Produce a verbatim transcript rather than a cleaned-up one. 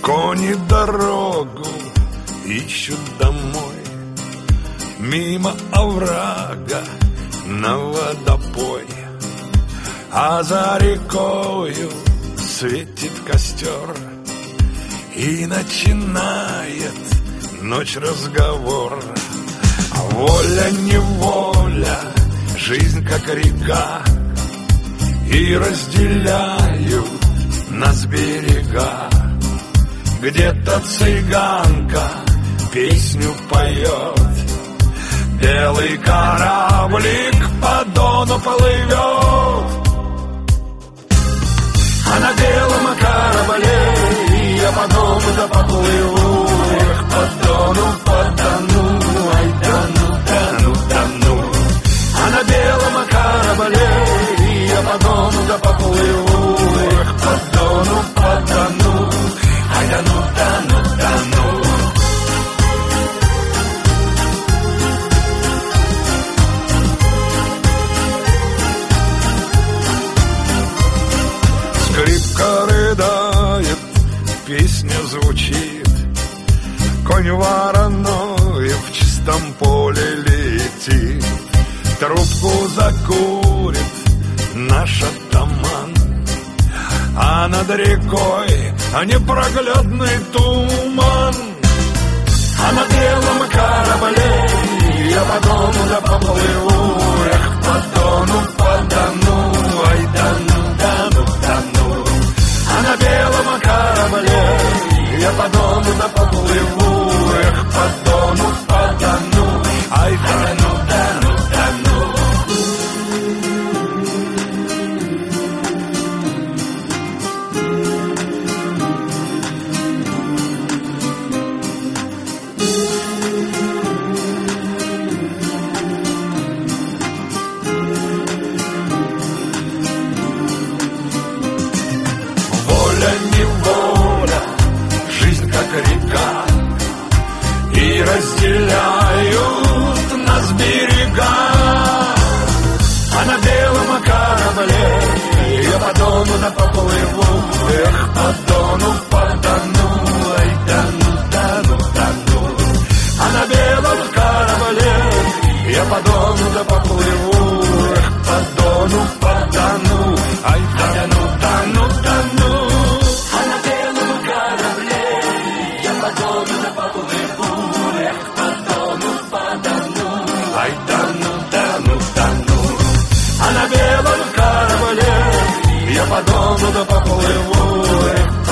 Кони дорогу ищут домой, мимо оврага на водопой, а за рекою светит костер, и начинает ночь разговор. А воля-неволя, жизнь как река, и разделяют нас берега. Где-то цыганка песню поет, белый кораблик по Дону плывет. А на белом корабле я по Дону да поплыву, эх, по Дону, по Дону, ай, Дону, Дону, Дону. А на белом корабле я по Дону да поплыву, эх, по Дону, по Дону, ай, Дону, Дону, Дону. Скрипка рыдает, песня звучит, конь вороной в чистом поле летит. Трубку закурит наш атаман, а над рекой непроглядный туман. А на белом корабле я по Дону да поплыву, эх, по Дону, по Дону, ай, Дону, Дону, Дону. А на белом корабле я по Дону да поплыву, эх, по Дону, по Дону, ай, Дону, Дону, Дону. Воля-неволя, жизнь как река, и разделяют нас берега. А на белом корабле я по Дону да поплыву, эх, по Дону, по Дону, ай, Дону, Дону, Дону. А на белом корабле я по Дону да поплыву, эх, по Дону, по Дону, ай, Дону, Дону, Дону. Ай, Дону, Дону, Дону. А на белом корабле я по Дону да поплыву, эх,